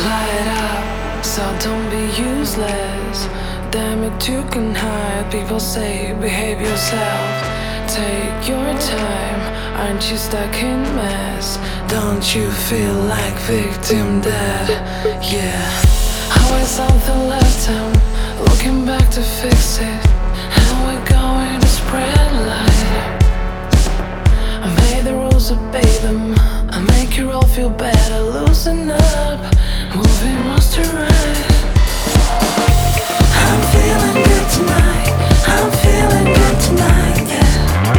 Light up, so don't be useless. Damn it, you can hide. People say behave yourself. Take your time, aren't you stuck in mess? Don't you feel like victim dead? Yeah. Always something left, I'm looking back to fix it. And we're going to spread light. I made the rules, obey them. I make you all feel better, loosen up. Moving wants to right. I'm feeling good tonight. I'm feeling good tonight, yeah.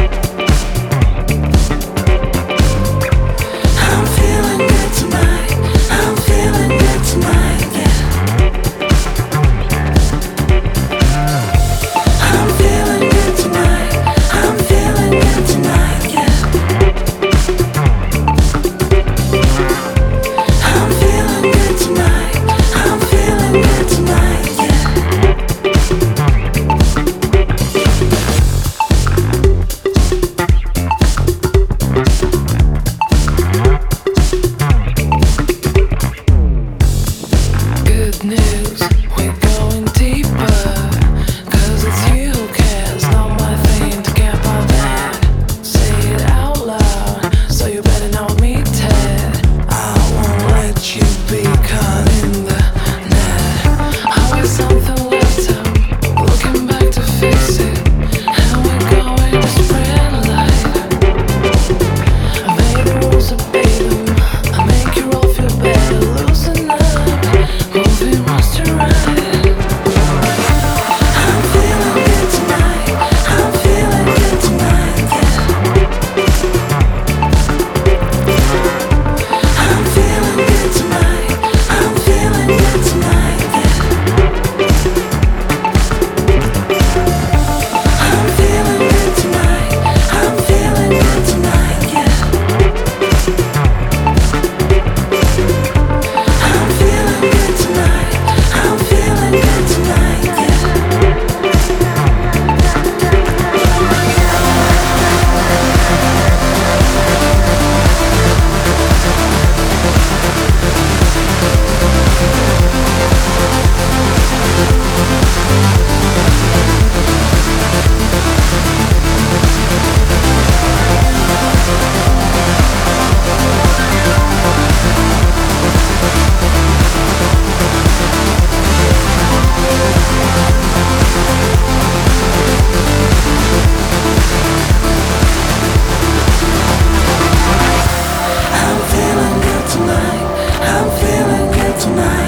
I'm feeling good tonight. I'm feeling good tonight, yeah. I'm feeling good tonight. I'm feeling good tonight, yeah. I'm feeling good tonight. I'm feeling good tonight, yeah. Good news, we're going deeper. 'Cause it's you who cares, not my thing to care about that. Say it out loud, so you better know me, Ted. I won't let you be caught in the net. Always something left, I'm looking back to fix it. And we're going to spread light. I made the rules, obey them. I make you all feel better, loosen up. Moving wants to right. I'm feeling good tonight. I'm feeling good tonight, yeah. I'm feeling good tonight. I'm feeling good tonight, yeah. I'm feeling good tonight. I'm feeling good tonight, yeah. I'm feeling good tonight. I'm feeling good tonight, yeah. I'm feeling good tonight. I'm feeling good tonight.